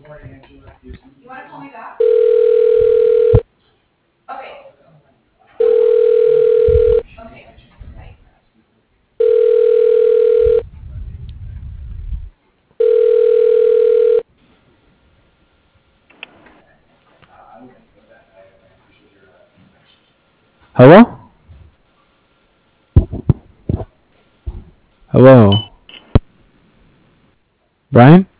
You want to call me back? Okay. Okay. Bye. Hello? Hello? Brian?